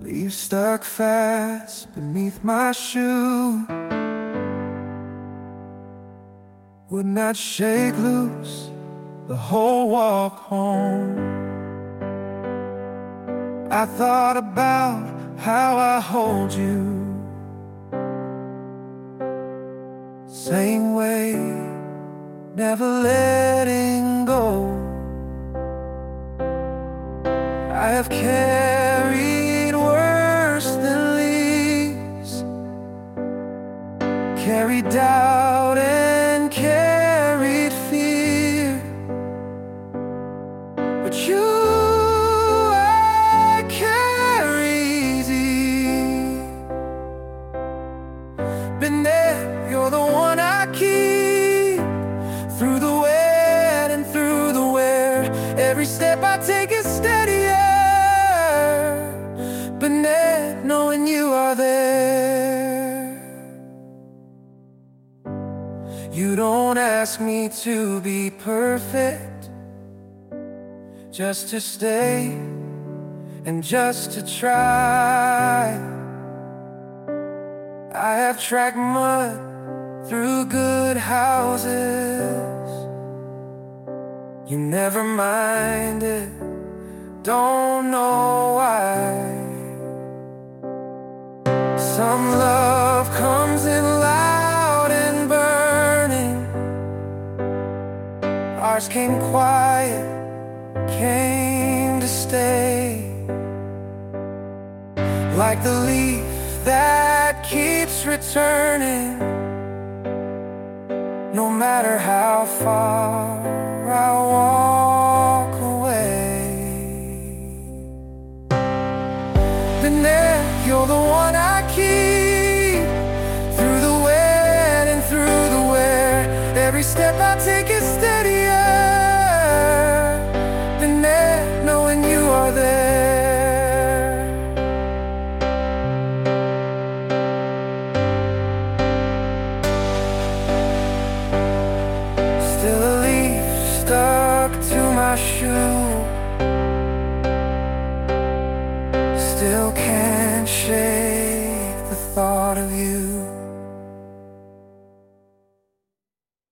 leaves stuck fast beneath my shoe would not shake loose the whole walk home. I thought about how I hold you, same way, never letting go. I have carried worse than leaves, carried doubt and carried fear, but you I carry easy. Been there, you're the one I keep, through the wet and through the wear. Every step I take is steadier, beneath knowing you are there. You don't ask me to be perfect, just to stay and just to try. I have tracked mud through good houses, you never minded, don't know why. Some love comes in loud and burning, ours came quiet, came to stay. Like the leaf that keeps returning, no matter how far